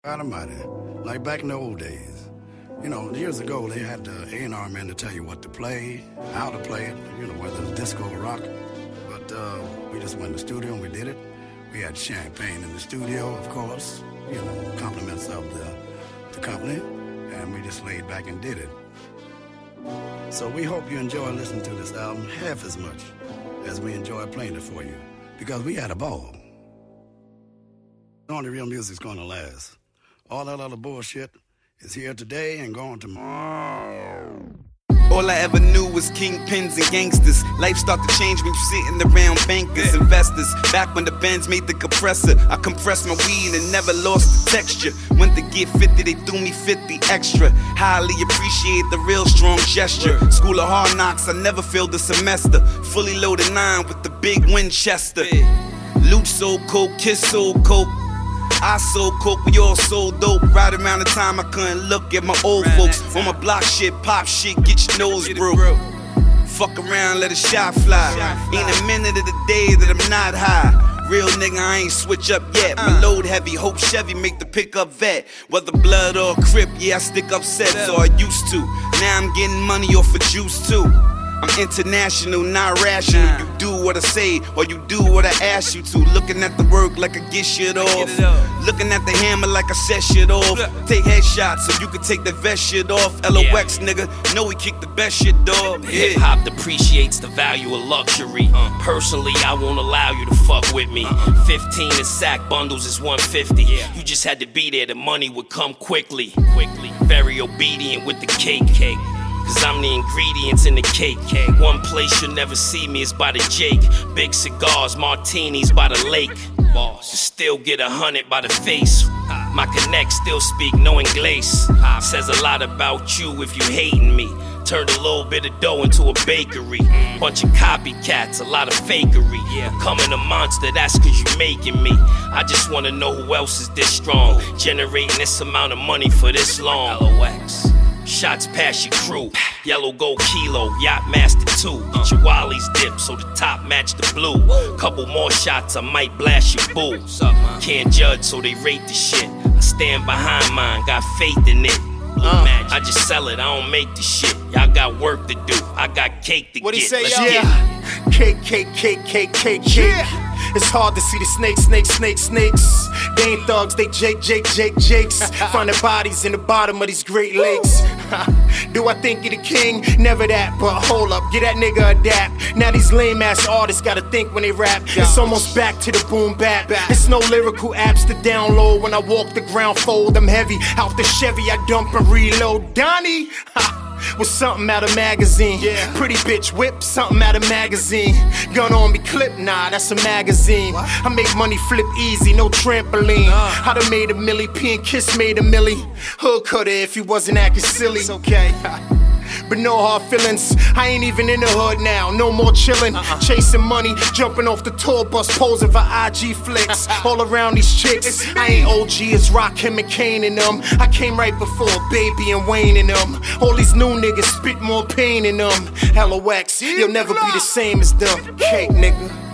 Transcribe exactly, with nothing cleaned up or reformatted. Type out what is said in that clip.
God almighty, like back in the old days. You know, years ago, they had the A and R man to tell you what to play, how to play it, you know, whether it's disco or rock. But uh, we just went in the studio and we did it. We had champagne in the studio, of course, you know, compliments of the, the company, and we just laid back and did it. So we hope you enjoy listening to this album half as much as we enjoy playing it for you, because we had a ball. Only real music's gonna last. All that other bullshit is here today and gone tomorrow. All I ever knew was kingpins and gangsters. Life started to change when you sitting around bankers, investors. Back when the bands made the compressor, I compressed my weed and never lost the texture. Went to get fifty, they threw me fifty extra. Highly appreciate the real strong gesture. School of Hard Knocks, I never failed a semester. Fully loaded nine with the big Winchester. Loot sold coke, kiss sold coke. I sold coke, we all sold dope. Right around the time I couldn't look at my old folks. On my block shit, pop shit, get your nose broke. Fuck around, let a shot fly. Ain't a minute of the day that I'm not high. Real nigga, I ain't switch up yet. My load heavy, hope Chevy make the pickup vet. Whether blood or crip, yeah, I stick up sets, or I used to. Now I'm getting money off of juice too. I'm international, not rational. You do what I say, or you do what I ask you to. Looking at the work like I get shit off. Looking at the hammer like I set shit off. Take headshots so you can take the vest shit off. L O X nigga, know we kick the best shit, dog. Hip hop depreciates the value of luxury. Personally, I won't allow you to fuck with me. fifteen in sack bundles is one fifty. You just had to be there, the money would come quickly. Quickly, very obedient with the cake. Cake. Cause I'm the ingredients in the cake. One place you'll never see me is by the Jake. Big cigars, martinis by the lake. Boss, you still get a hundred by the face. My connect still speak no English. Says a lot about you if you hating me. Turned a little bit of dough into a bakery. Bunch of copycats, a lot of fakery. Becoming a monster, that's cause you making me. I just wanna know who else is this strong, generating this amount of money for this long. L O X. Shots past your crew, yellow gold kilo, yacht master two. Get your Wally's dip so the top match the blue. Couple more shots, I might blast your boo. Can't judge so they rate the shit. I stand behind mine, got faith in it. Uh, I just sell it, I don't make the shit. Y'all got work to do, I got cake to what get. What he say, Let's y'all? get Yeah. Cake, cake, cake, cake, cake, cake. Yeah. It's hard to see the snakes, snakes, snakes, snakes. They ain't thugs, they Jake, Jake, Jake, Jakes. Finding bodies in the bottom of these Great Lakes. Do I think you're the king? Never that, but hold up, get that nigga a dap. Now these lame ass artists gotta think when they rap. It's almost back to the boom bap. It's no lyrical apps to download. When I walk the ground fold, I'm heavy. Out the Chevy, I dump and reload. Donnie, was something out of magazine. Yeah. Pretty bitch whip, something out of magazine. Gun on me clip, nah, that's a magazine. What? I make money flip easy, no trampoline. Uh. I done made a milli, P and Kiss made a milli. Hood cutter if he wasn't acting silly. It's okay. But no hard feelings, I ain't even in the hood now, no more chillin'. Uh-uh. Chasing money, jumping off the tour bus, posing for I G flicks. All around these chicks, I ain't O G, it's Rakim and Kane in them. I came right before Baby and Wayne in them. All these new niggas spit more pain in them. L O X, you'll never be the same as them. Cake nigga.